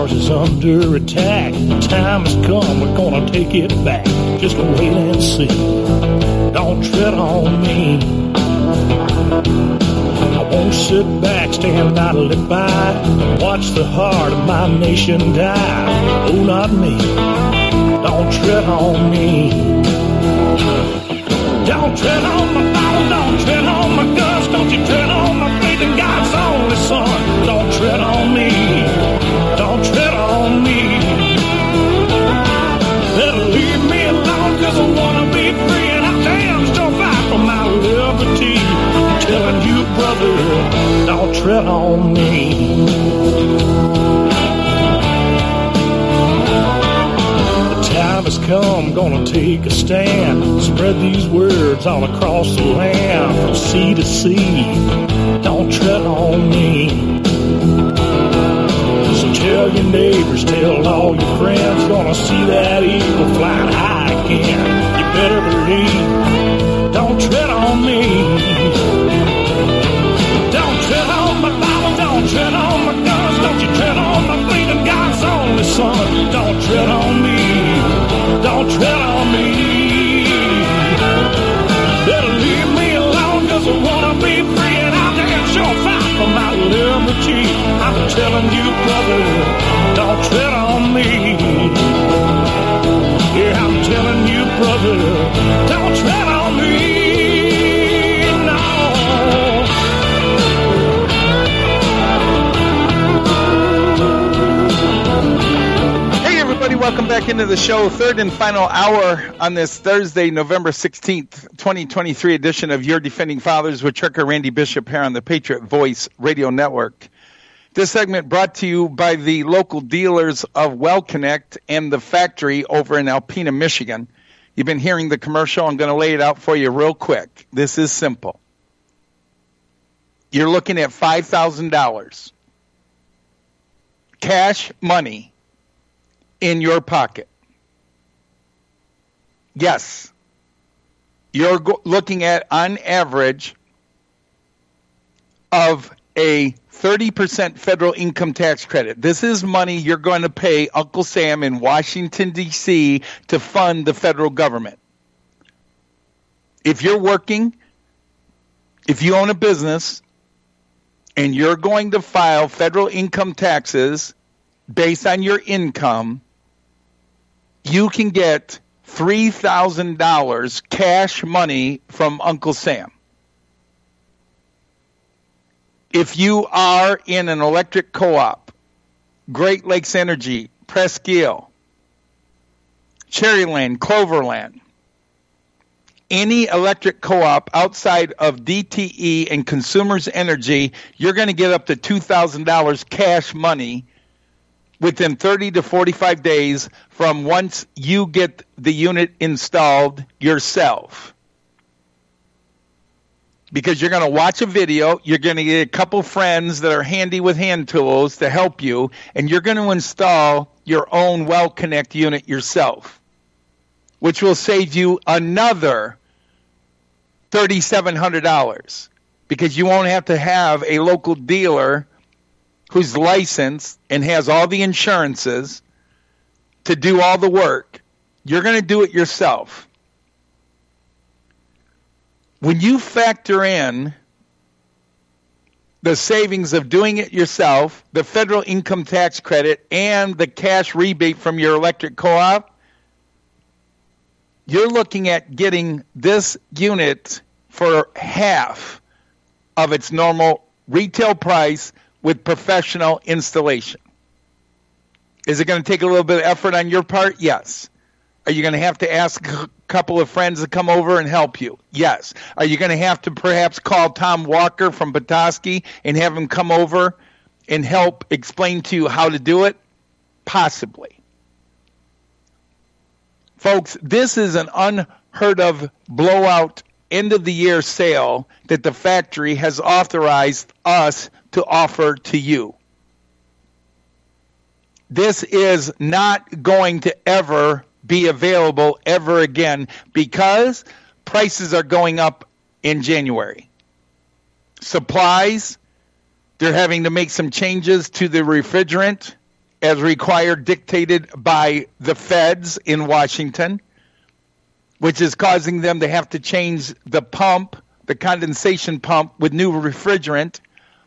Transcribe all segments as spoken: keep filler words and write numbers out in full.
ours is under attack. The time has come, we're gonna take it back. Just wait and see. Don't tread on me. I won't sit back, stand idly by, and watch the heart of my nation die. Oh, not me. Don't tread on me. Don't tread on my Bible, don't tread on my guns, don't you tread on my faith in God's only Son. Don't tread on me, don't tread on me. Better leave me alone, cause I wanna be free, and I damn sure fight for my liberty. I'm telling you, brother, don't tread on me. Time has come, gonna take a stand. Spread these words all across the land, from sea to sea. Don't tread on me. So tell your neighbors, tell all your friends, gonna see that eagle flying high again. You better believe. Don't tread on me. Don't tread on my Bible, don't tread on my guns, don't you tread on my faith in God's only Son. Don't tread on me. Don't tread on me. Better leave me alone, cause I wanna be free, and I'll damn sure fight for my liberty. I'm telling you, brother, don't tread on me. Yeah, I'm telling you, brother, don't tread on me. No. Welcome back into the show, third and final hour on this Thursday, November sixteenth, twenty twenty-three edition of Your Defending Fathers with Trucker Randy Bishop here on the Patriot Voice Radio Network. This segment brought to you by the local dealers of WellConnect and the factory over in Alpena, Michigan. You've been hearing the commercial. I'm going to lay it out for you real quick. This is simple. You're looking at five thousand dollars cash money in your pocket. Yes, you're go- looking at, on average, of a thirty percent federal income tax credit. This is money you're going to pay Uncle Sam in Washington, D C to fund the federal government. If you're working, if you own a business, and you're going to file federal income taxes based on your income, you can get three thousand dollars cash money from Uncle Sam. If you are in an electric co-op, Great Lakes Energy, Presqu'Île, Cherryland, Cloverland, any electric co-op outside of D T E and Consumers Energy, you're going to get up to two thousand dollars cash money within thirty to forty-five days from once you get the unit installed yourself. Because you're going to watch a video, you're going to get a couple friends that are handy with hand tools to help you, and you're going to install your own WellConnect unit yourself, which will save you another three thousand seven hundred dollars because you won't have to have a local dealer who's licensed and has all the insurances to do all the work. You're going to do it yourself. When you factor in the savings of doing it yourself, the federal income tax credit, and the cash rebate from your electric co-op, you're looking at getting this unit for half of its normal retail price with professional installation. Is it going to take a little bit of effort on your part? Yes. Are you going to have to ask a couple of friends to come over and help you? Yes. Are you going to have to perhaps call Tom Walker from Petoskey and have him come over and help explain to you how to do it? Possibly. Folks, this is an unheard of blowout end of the year sale that the factory has authorized us to offer to you. This is not going to ever be available ever again because prices are going up in January. Supplies, they're having to make some changes to the refrigerant as required, dictated by the feds in Washington, which is causing them to have to change the pump, the condensation pump, with new refrigerant.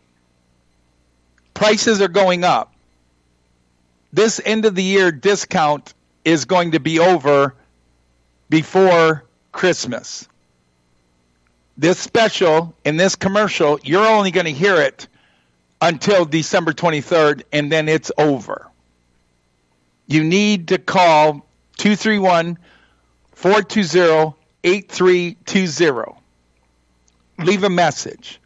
Prices are going up. This end of the year discount is going to be over before Christmas. This special in this commercial, you're only going to hear it until December twenty-third, and then it's over. You need to call two three one, four two zero, eight three two zero. Leave a message.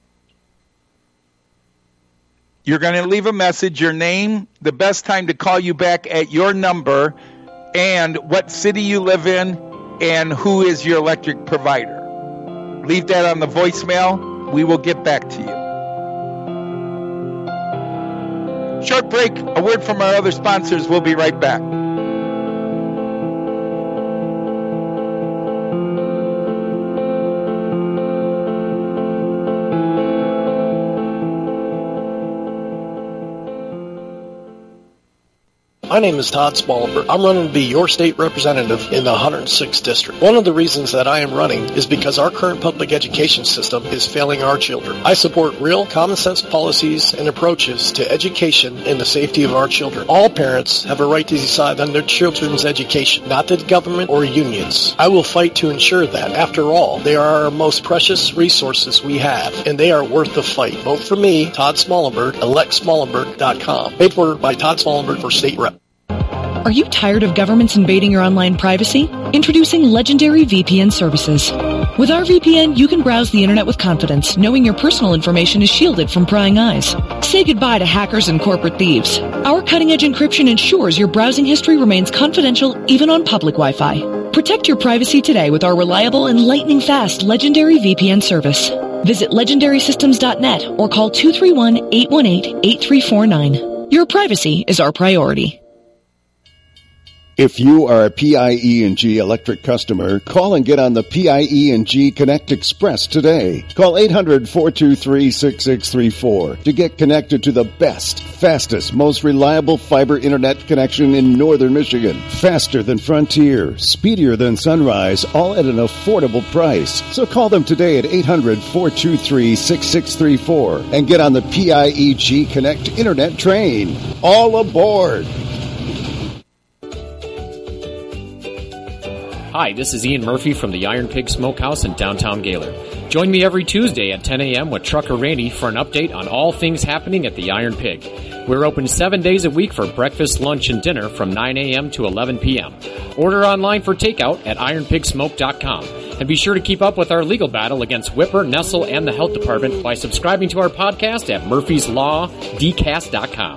You're going to leave a message, your name, the best time to call you back at your number, and what city you live in, and who is your electric provider. Leave that on the voicemail. We will get back to you. Short break, a word from our other sponsors. We'll be right back. My name is Todd Smallbert. I'm running to be your state representative in the one hundred sixth District. One of the reasons that I am running is because our current public education system is failing our children. I support real common sense policies and approaches to education and the safety of our children. All parents have a right to decide on their children's education, not the government or unions. I will fight to ensure that. After all, they are our most precious resources we have, and they are worth the fight. Vote for me, Todd Smallbert, elect smallbert dot com. Paid for by Todd Smallbert for state rep. Are you tired of governments invading your online privacy? Introducing Legendary V P N services. With our V P N, you can browse the internet with confidence, knowing your personal information is shielded from prying eyes. Say goodbye to hackers and corporate thieves. Our cutting-edge encryption ensures your browsing history remains confidential even on public Wi-Fi. Protect your privacy today with our reliable and lightning-fast Legendary V P N service. Visit legendary systems dot net or call two three one, eight one eight, eight three four nine. Your privacy is our priority. If you are a P I E and G electric customer, call and get on the P I E and G Connect Express today. Call eight hundred, four two three, six six three four to get connected to the best, fastest, most reliable fiber internet connection in northern Michigan. Faster than Frontier, speedier than Sunrise, all at an affordable price. So call them today at eight hundred, four two three, six six three four and get on the P I E G Connect internet train. All aboard! Hi, this is Ian Murphy from the Iron Pig Smokehouse in downtown Gaylord. Join me every Tuesday at ten a.m. with Trucker Randy for an update on all things happening at the Iron Pig. We're open seven days a week for breakfast, lunch, and dinner from nine a.m. to eleven p.m. Order online for takeout at iron pig smoke dot com. And be sure to keep up with our legal battle against Whipper, Nestle, and the Health Department by subscribing to our podcast at murphys law d cast dot com.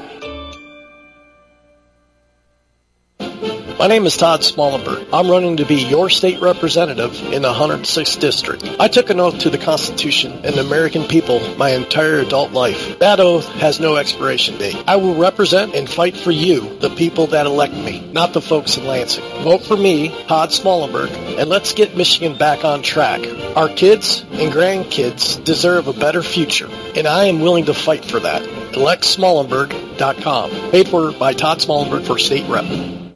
My name is Todd Smallbert. I'm running to be your state representative in the one hundred sixth District. I took an oath to the Constitution and the American people my entire adult life. That oath has no expiration date. I will represent and fight for you, the people that elect me, not the folks in Lansing. Vote for me, Todd Smallbert, and let's get Michigan back on track. Our kids and grandkids deserve a better future, and I am willing to fight for that. elect smallbert dot com. Paid for by Todd Smallbert for state rep.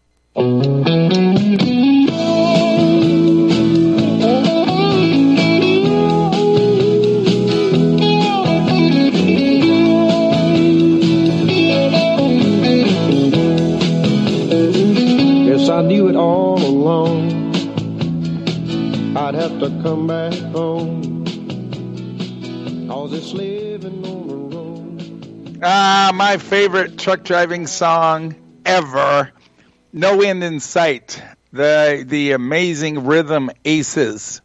Yes, I knew it all along. I'd have to come back home. All this living on the road. Ah, my favorite truck driving song ever. No End in Sight, the the amazing Rhythm Aces.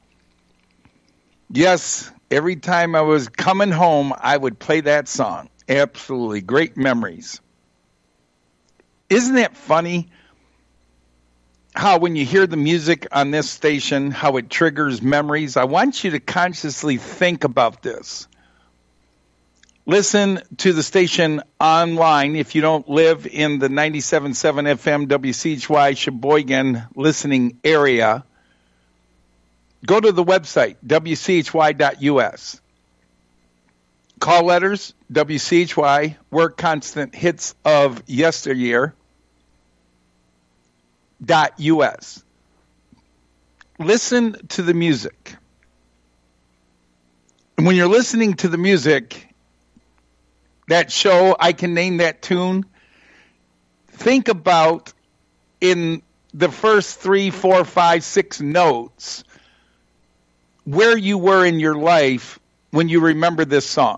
Yes, every time I was coming home, I would play that song. Absolutely great memories. Isn't it funny how when you hear the music on this station, how it triggers memories? I want you to consciously think about this. Listen to the station online if you don't live in the ninety-seven point seven F M W C H Y Sheboygan listening area. Go to the website, w c h y dot u s. Call letters, W C H Y, Work Constant Hits of Yesteryear, dot U S. Listen to the music. And when you're listening to the music, that show, I Can Name That Tune, think about in the first three, four, five, six notes where you were in your life when you remember this song.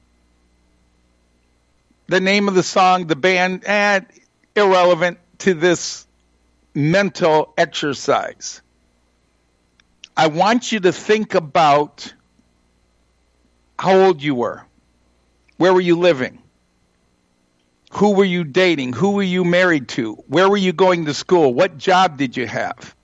The name of the song, the band, eh, irrelevant to this mental exercise. I want you to think about how old you were. Where were you living? Who were you dating? Who were you married to? Where were you going to school? What job did you have?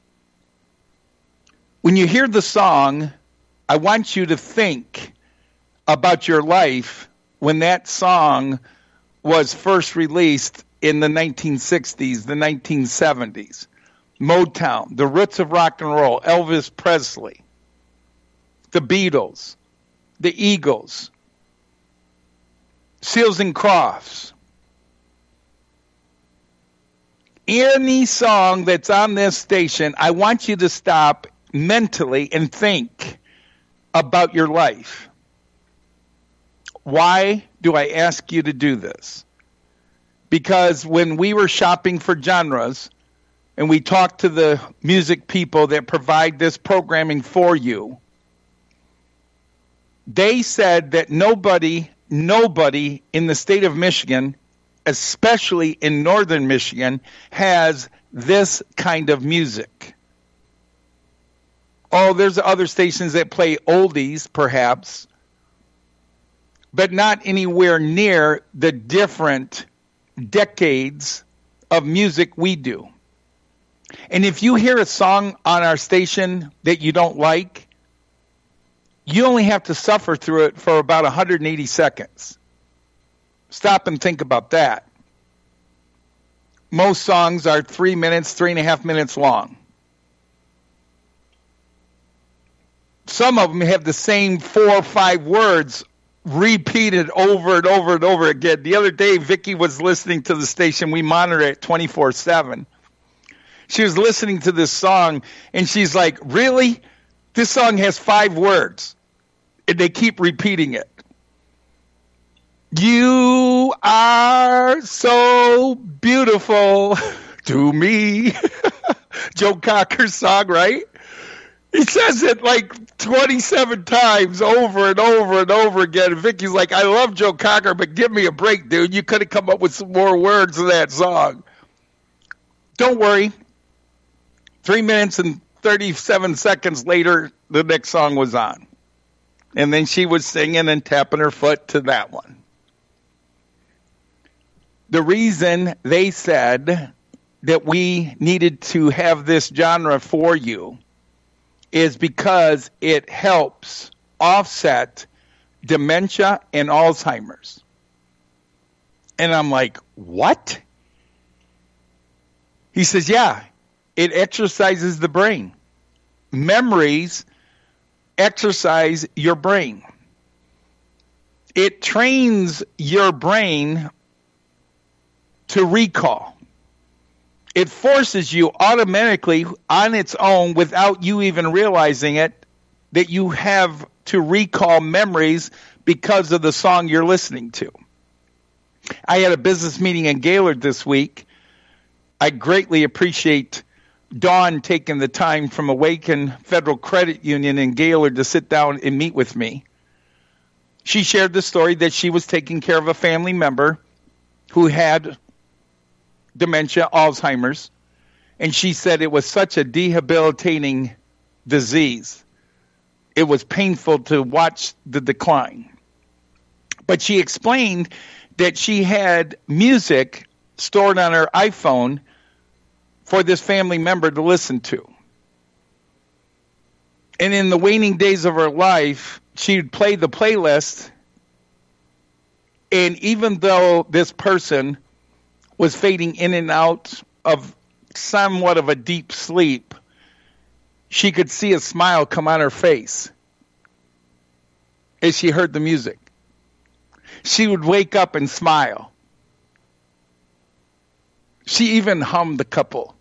When you hear the song, I want you to think about your life when that song was first released in the nineteen sixties, the nineteen seventies. Motown, the roots of rock and roll, Elvis Presley, the Beatles, the Eagles, Seals and Crofts. Any song that's on this station, I want you to stop mentally and think about your life. Why do I ask you to do this? Because when we were shopping for genres and we talked to the music people that provide this programming for you, they said that nobody, nobody in the state of Michigan, especially in northern Michigan, has this kind of music. Oh, there's other stations that play oldies, perhaps, but not anywhere near the different decades of music we do. And if you hear a song on our station that you don't like, you only have to suffer through it for about one hundred eighty seconds. Stop and think about that. Most songs are three minutes, three and a half minutes long. Some of them have the same four or five words repeated over and over and over again. The other day, Vicki was listening to the station. We monitor it twenty-four seven. She was listening to this song, and she's like, really? This song has five words, and they keep repeating it. You are so beautiful to me. Joe Cocker's song, right? He says it like twenty-seven times over and over and over again. And Vicky's like, I love Joe Cocker, but give me a break, dude. You could have come up with some more words in that song. Don't worry. Three minutes and thirty-seven seconds later, the next song was on. And then she was singing and tapping her foot to that one. The reason they said that we needed to have this genre for you is because it helps offset dementia and Alzheimer's. And I'm like, what? He says, yeah, it exercises the brain. Memories exercise your brain. It trains your brain to recall. It forces you automatically on its own, without you even realizing it, that you have to recall memories because of the song you're listening to. I had a business meeting in Gaylord this week. I greatly appreciate Dawn taking the time from Awaken Federal Credit Union in Gaylord to sit down and meet with me. She shared the story that she was taking care of a family member who had dementia, Alzheimer's, and she said it was such a debilitating disease. It was painful to watch the decline. But she explained that she had music stored on her iPhone for this family member to listen to. And in the waning days of her life, she'd play the playlist, and even though this person was fading in and out of somewhat of a deep sleep, she could see a smile come on her face as she heard the music. she would wake up and smile. She even hummed a couple,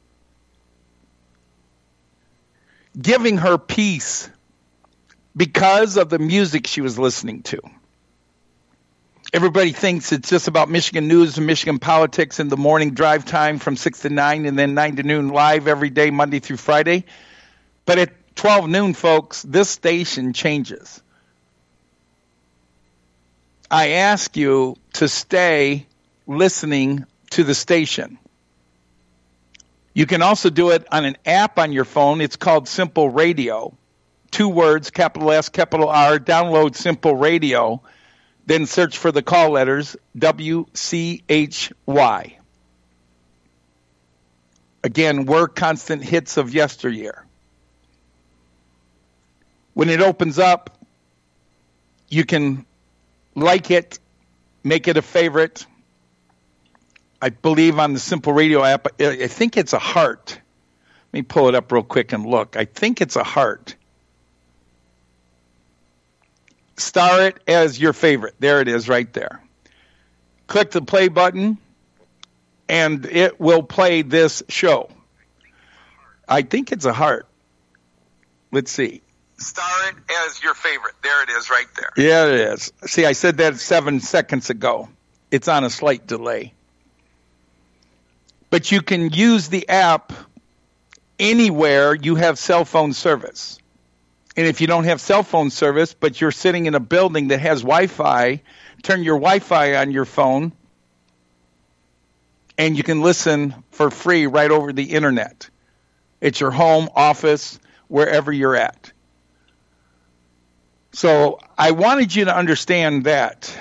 giving her peace because of the music she was listening to. Everybody thinks it's just about Michigan news and Michigan politics in the morning drive time from six to nine and then nine to noon live every day, Monday through Friday. But at twelve noon, folks, this station changes. I ask you to stay listening to the station. You can also do it on an app on your phone. It's called Simple Radio. Two words, capital S, capital R. Download Simple Radio. Then search for the call letters, W C H Y. Again, we're constant hits of yesteryear. When it opens up, you can like it, make it a favorite. I believe on the Simple Radio app, I think it's a heart. Let me pull it up real quick and look. I think it's a heart. Star it as your favorite. There it is right there. Click the play button, and it will play this show. I think it's a heart. Let's see. Star it as your favorite. There it is right there. Yeah, it is. See, I said that seven seconds ago. It's on a slight delay. But you can use the app anywhere you have cell phone service. And if you don't have cell phone service, but you're sitting in a building that has Wi-Fi, turn your Wi-Fi on your phone, and you can listen for free right over the internet. It's your home, office, wherever you're at. So I wanted you to understand that.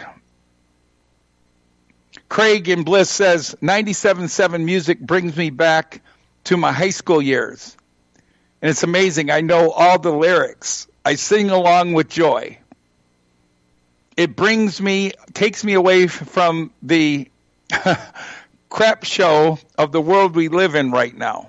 Craig in Bliss says, ninety-seven point seven music brings me back to my high school years. And it's amazing. I know all the lyrics. I sing along with joy. It brings me, takes me away from the crap show of the world we live in right now.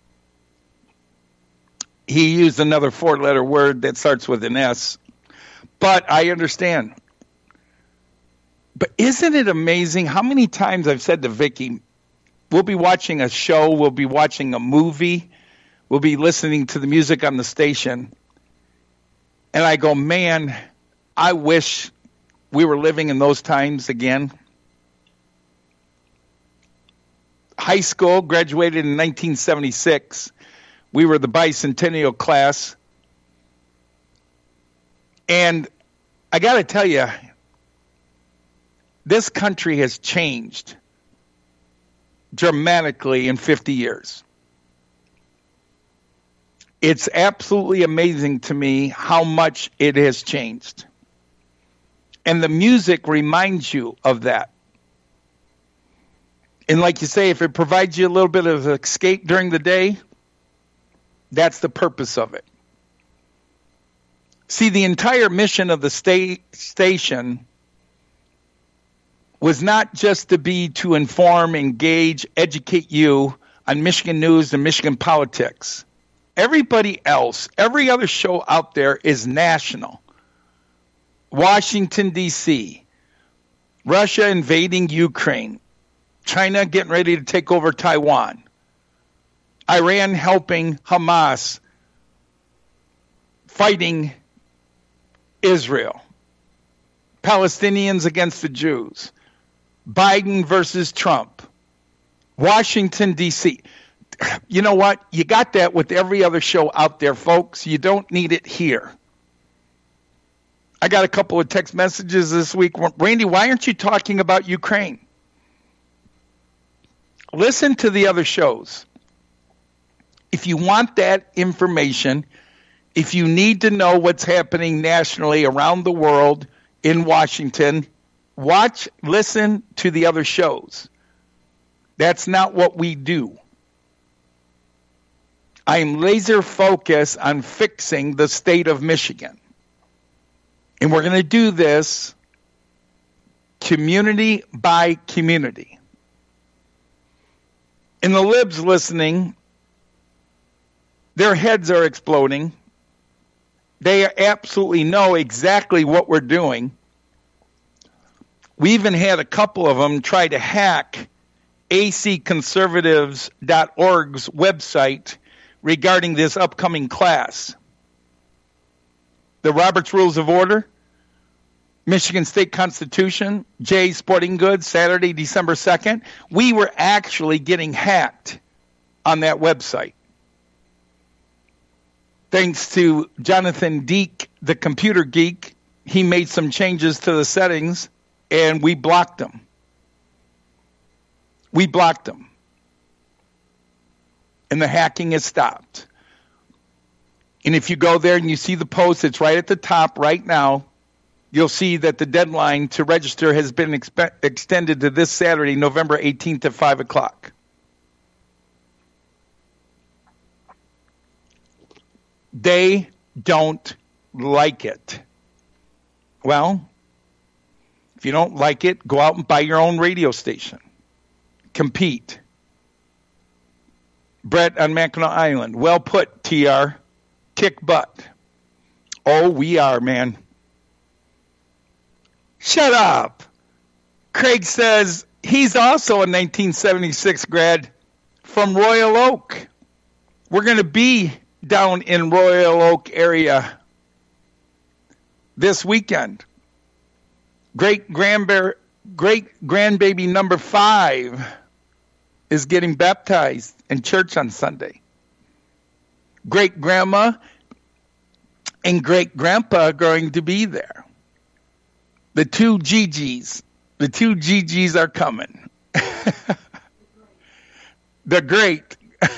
He used another four-letter word that starts with an S. But I understand. But isn't it amazing how many times I've said to Vicki, we'll be watching a show, we'll be watching a movie, we'll be listening to the music on the station. And I go, man, I wish we were living in those times again. High school, graduated in nineteen seventy-six. We were the bicentennial class. And I got to tell you, this country has changed dramatically in fifty years. It's absolutely amazing to me how much it has changed. And the music reminds you of that. And like you say, if it provides you a little bit of escape during the day, that's the purpose of it. See, the entire mission of the sta- station was not just to be to inform, engage, educate you on Michigan news and Michigan politics. Everybody else, every other show out there is national. Washington, D C, Russia invading Ukraine, China getting ready to take over Taiwan, Iran helping Hamas fighting Israel, Palestinians against the Jews, Biden versus Trump, Washington, D C. You know what? You got that with every other show out there, folks. You don't need it here. I got a couple of text messages this week. Randy, why aren't you talking about Ukraine? Listen to the other shows. If you want that information, if you need to know what's happening nationally around the world in Washington, watch, listen to the other shows. That's not what we do. I am laser focused on fixing the state of Michigan. And we're going to do this community by community. And the libs listening, their heads are exploding. They absolutely know exactly what we're doing. We even had a couple of them try to hack A C conservatives dot org's website regarding this upcoming class. The Robert's Rules of Order, Michigan State Constitution, Jay's Sporting Goods, Saturday, December second. We were actually getting hacked on that website. Thanks to Jonathan Deek, the computer geek, he made some changes to the settings, and we blocked them. We blocked them. And the hacking has stopped. And if you go there and you see the post, it's right at the top right now. You'll see that the deadline to register has been expe- extended to this Saturday, November eighteenth at five o'clock. They don't like it. Well, if you don't like it, go out and buy your own radio station. Compete. Brett on Mackinac Island. Well put, T R. Kick butt. Oh, we are, man. Shut up. Craig says he's also a nineteen seventy-six grad from Royal Oak. We're going to be down in Royal Oak area this weekend. Great grandbear, great grandbaby number five is getting baptized in church on Sunday. Great grandma and great grandpa are going to be there. The two Gigi's, the two Gigi's are coming. The great,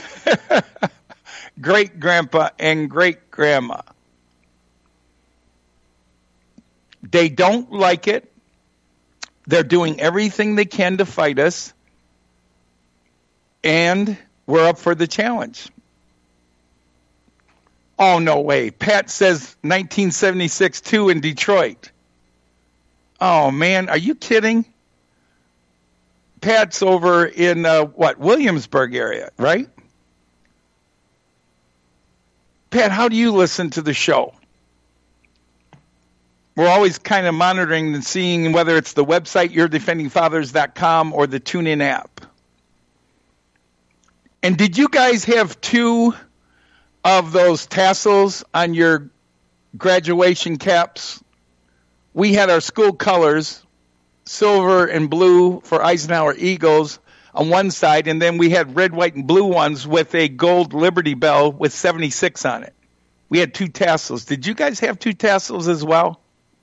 great grandpa and great grandma. They don't like it. They're doing everything they can to fight us. And we're up for the challenge. Oh, no way. Pat says nineteen seventy-six too in Detroit. Oh, man, are you kidding? Pat's over in, uh, what, Williamsburg area, right? Pat, how do you listen to the show? We're always kind of monitoring and seeing whether it's the website, your defending fathers dot com, or the TuneIn app. And did you guys have two of those tassels on your graduation caps? We had our school colors, silver and blue for Eisenhower Eagles on one side, and then we had red, white, and blue ones with a gold Liberty Bell with seventy-six on it. We had two tassels. Did you guys have two tassels as well?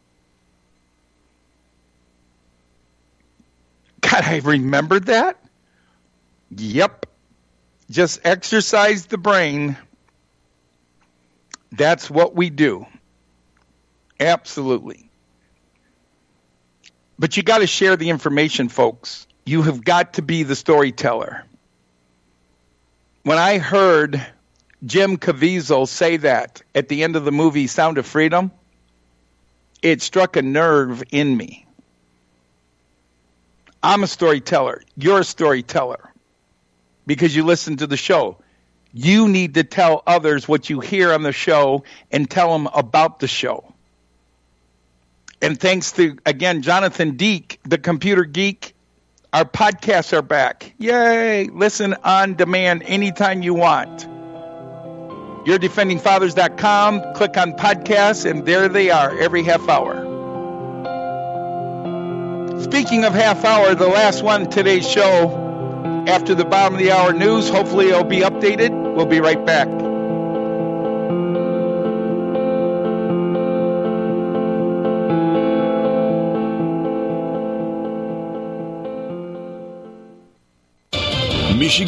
God, I remembered that. Yep. Just exercise the brain. That's what we do. Absolutely. But you got to share the information, folks. You have got to be the storyteller. When I heard Jim Caviezel say that at the end of the movie Sound of Freedom, it struck a nerve in me. I'm a storyteller. You're a storyteller because you listen to the show. You need to tell others what you hear on the show and tell them about the show. And thanks to, again, Jonathan Deek, the computer geek, our podcasts are back. Yay! Listen on demand anytime you want. your defending fathers dot com, click on podcasts, and there they are every half hour. Speaking of half hour, the last one today's show after the bottom of the hour news. Hopefully it'll be updated. We'll be right back. Michigan